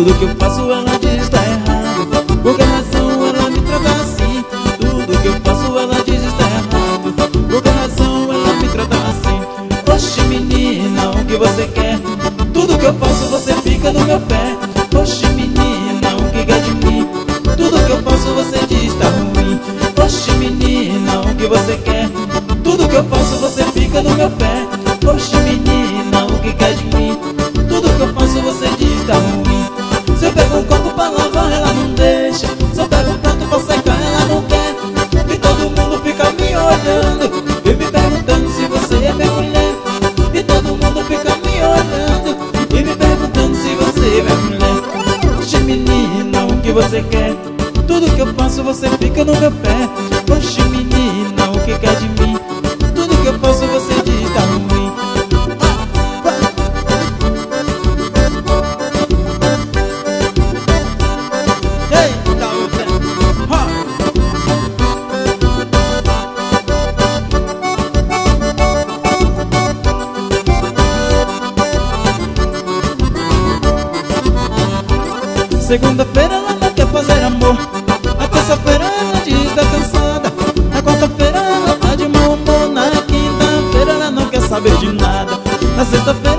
Tudo que eu faço ela diz tá errado. Por que razão ela me trata assim? Tudo que eu faço ela diz está errado. Por que razão ela me trata assim? Oxe menina, o que você quer? Tudo que eu faço você fica no meu pé. Oxe menina, o que quer de mim? Tudo que eu faço você diz tá ruim. Oxe menina, o que você quer? Tudo que eu faço você fica no meu pé. Oxe menina, o que quer de mim? Tudo que eu faço você diz tá ruim. Se eu pego um copo pra lavar ela não deixa. Se eu pego um prato pra secar ela não quer. E todo mundo fica me olhando e me perguntando se você é minha mulher. E todo mundo fica me olhando e me perguntando se você é minha mulher. Oxe menina, o que você quer? Tudo que eu faço você fica no meu pé. Oxe menina, o que quer de mim? Tudo que eu faço você diz tá ruim. Segunda-feira ela não quer fazer amor. A terça-feira ela diz tá cansada. A quarta-feira ela tá de mau humor. Na quinta-feira ela não quer saber de nada. Na sexta-feira